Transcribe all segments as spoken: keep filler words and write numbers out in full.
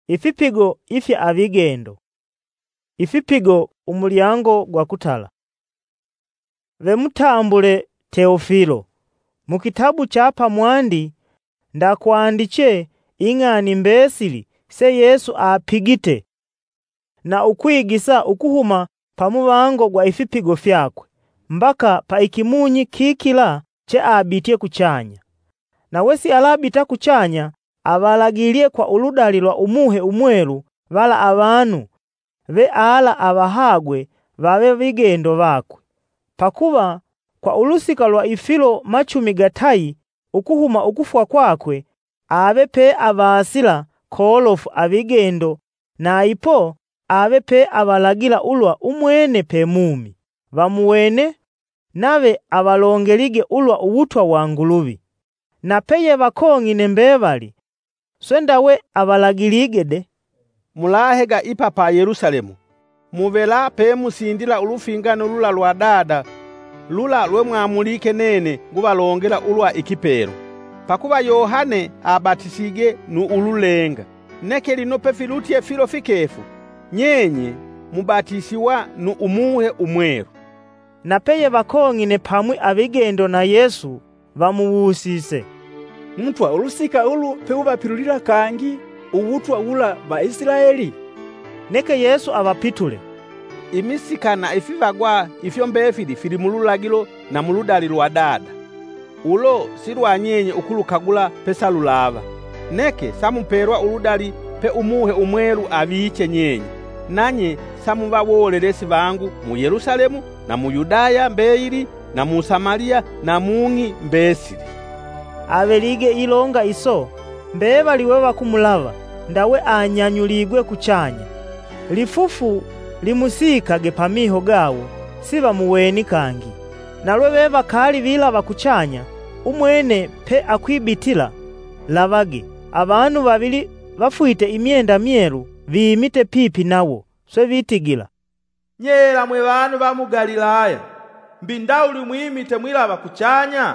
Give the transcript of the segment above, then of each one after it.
Ifipigo ifya abigendo. Ifipigo umulyango gwa kutala. Vemutambule Teofilo, mu kitabu cha pamwandi ndakwandiche ing'ani mbesili se Yesu apigite na ukwigisa ukuhuma pamubango gwa ifipigo fyakwe mbaka pa ikimunyi kikila che abitie kuchanya. Na wesi alabita kuchanya abalagilie kwa uludali lwa umuhe umwelu vala abantu ve ala abahagwe babe bigendo bakwe. Pakuba kwa ulusika lwa ifilo machumi gatayi ukuhuma ukufwa kwakwe abe pe abasila kolofu abigendo na ipo abe pe abalagila ulwa umwene pe mumi bamuwene nabe abalongelige ulwa ubutwa wa ngulubi. Na peye bakong'ine mbebali swendawe abalagiligede mulahega ipa pa Yerusalemu muvela pe musindila ulufingano lula lwa dada lula lwe mwamulike nene ngubalongela ulwa ikipero. Pakuba Yohane abatisige nu ululenga neke lino pe filutie filo fikefu nyenye mubatisiwa nu umuhe umweru. Na peye bakong'ine pamwi abigendo na Yesu bamuwusise, Mutwa ulusika ulu pe ubapirulira kangi ubutwa ula ba Israeli? Neke Yesu abapitule, imisikana ifivagwa ifyo mbefili fili mululagilo na muludali lwa dada ulo silwanyenye ukulukagula pesa lulava neke samuperwa uludali pe umuhe umweru abiche nyenye nanye samubawolelesi bangu mu Yerusalemu na mu Yudaya mbeiri na mu Samaria na mung'i mbesili. Abelige ilonga iso mbebaliwe bakumulava ndawe anyanyuligwe kuchanya. Lifufu limusikage pamiho gawo siba muweni kangi. Nalwe beba kali bila bakuchanya umwene pe akwibitila lavage abantu babili bafuite imyenda myeru bimite pipi nawo swe bitigila, Nyera mwe bantu ba mu Galilaya mbindawuli mwimite mwilaba kuchanya?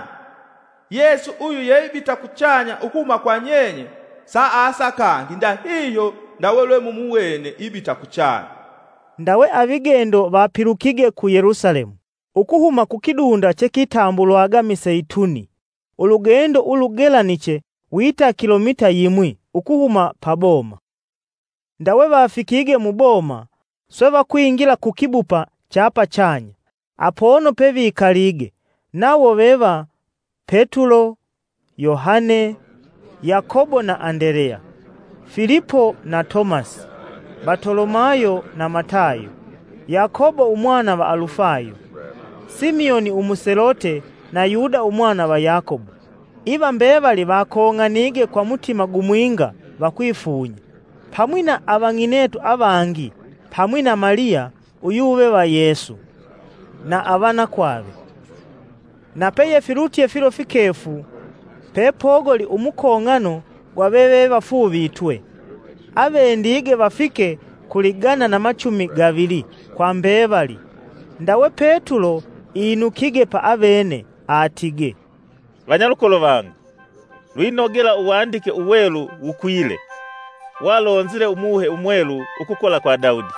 Yesu uyu yeibita kuchanya ukuma kwa nyenye saa asa kangi nda hiyo ndawelwe mumuwene ibita kuchanya. Ndawe abigendo bapirukige ku Yerusalemu ukuhuma kukidunda chekitambulwaga Miseituni. Ulugendo ulugelaniche wita kilomita yimwi ukuhuma paboma. Ndawe bafikige mu boma swe bakwingila kukibupa chapa chanya apono pebikalige nawo beba Petulo, Yohane, Yakobo na Anderea, Filipo na Thomas, Bartolomayo na Matayo, Yakobo umwana wa Alufayo, Simeoni umuselote na Yuda umwana wa Yakobo. Iba mbebali bakong'anige kwa mutima gumwinga bakwifunya pamwina abang'inetu abangi pamwina Maria uyuwe wa Yesu na abana kwabe. Na peye filutie filo fikefu pepogoli umukong'ano gwa bebe bafubitwe abendige bafike kuligana na machumi gavili kwa mbebali. Ndawe Petulo inukige pa abene atige, Banyalukolo bangu, lwinogela uwandike uwelu ukwile walonzile umuhe umwelu ukukola kwa Daudi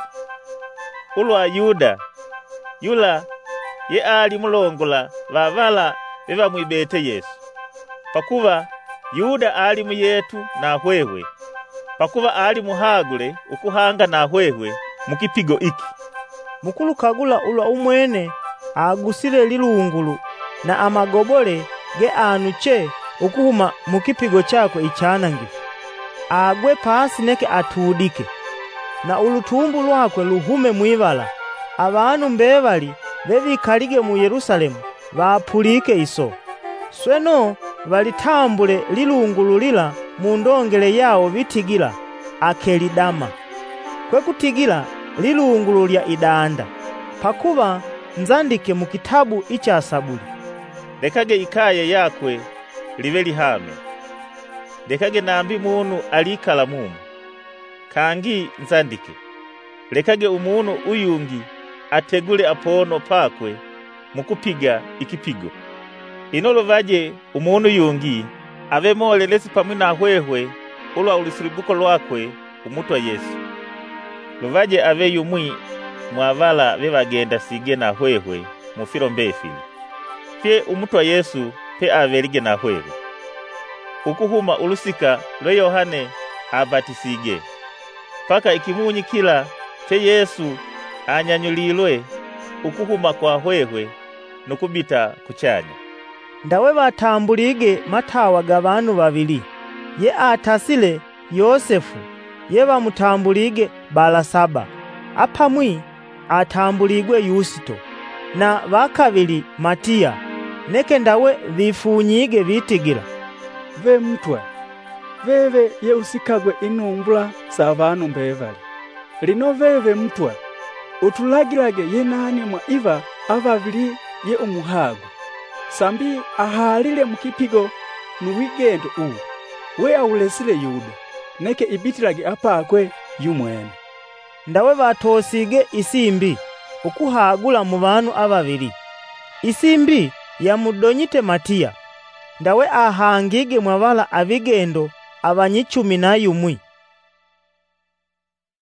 ulwa Yuda yula ye ali mulongola bavala beba mwibete Yesu. Pakuba Yuda ali muyetu na hwewe, pakuba ali muhagule ukuhanga na hwewe mukipigo iki. Mukulu kagula ulwa umwene agusile lilungulu na amagobole ge anuche ukuhuma mukipigo chako ichanangifu. Agwe pasi neke atudike na ulutumbu lwakwe luhume mwibala. Abantu mbebali bebikalige mu Yerusalemu bapulike iso. Sweno balitambule lilungulu lila mu ndongele yawo bitigila Akelidama. Kwe kutigila lilungulu lya idanda. Pakuba nzandike mu kitabu icha Saburi. Lekage ikaye yakwe libe lihame. Lekage nambi munu alikala mumu. Kangi nzandike. Lekage umunu uyungi ategule apono pakwe mukupiga ikipigo. Inolo vaje umunu yungi ave molelesi pamwina hwehwe ulwa ulisiribuko lwakwe umutwa Yesu. Luvaje ave yumwi mwavala bebagenda sige na hwehwe mufiro mbefili. Pye umutwa Yesu pe avelige na hwehwe. Ukuhuma ulusika lwe Yohane abatisige. Paka ikimunyi kila pe Yesu anyanyulilwe ukuhuma kwa hwehwe nukubita kuchanya. Ndawe batambulige matawa g'abantu babili, ye atasile Yosefu, ye bamutambulige Balasaba, apamwi atambuligwe Yusito, na bakabili Matiya, neke ndawe bifunyige bitigira. Ve mutwa, veve ye usikagwe inumbula za bantu mbevali. Lino veve mutwa, utulagilage ye nani mwa iva ababili ye umuhagu. Sambi ahalile mukipigo nuwigendo uwu. We awulesile Yuda, neke ibitilage apakwe yumwene. Ndawe batosige isimbi ukuhagula mu bantu ababili. Isimbi yamudonyite Matiya. Ndawe ahangige mwabala abigendo abanyicumi na yumwi.